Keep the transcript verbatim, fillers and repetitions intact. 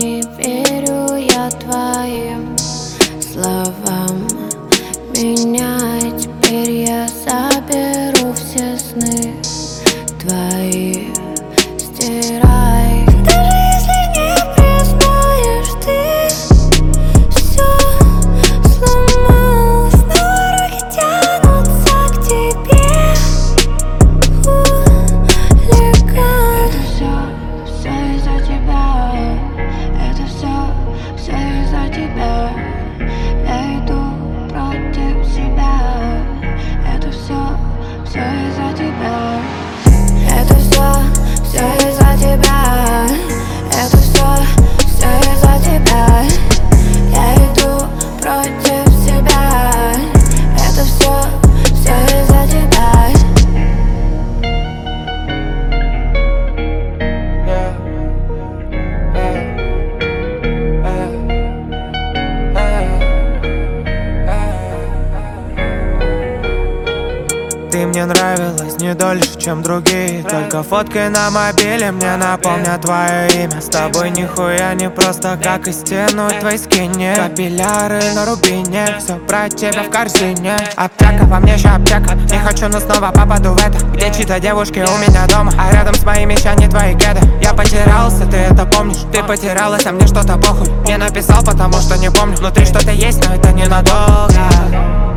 не верю я твоим словам. Меняй, теперь я заберу все сны твои, стирай. Даже если не признаешь, ты все сломал. Снова руки тянутся к тебе, хулиган. Это все, все из-за тебя. Это все, все из-за тебя. Я иду против себя. Это все, все из-за тебя. Это все, все из-за тебя. Это все, все из-за тебя. Я иду против себя. Это все, все из-за тебя. Ты мне нравилась не дольше, чем другие. Только фотки на мобиле мне напомнят твое имя. С тобой нихуя не просто, как и стену твоей скине. Капилляры на рубине, все про тебя в корзине. Аптека, во мне ща аптека. Не хочу, но снова попаду в это. Где чьи-то девушки у меня дома, а рядом с моими ща не твои кеды. Я потерялся, ты это помнишь? Ты потерялась, а мне что-то похуй. Не написал, потому что не помню. Внутри что-то есть, но это ненадолго.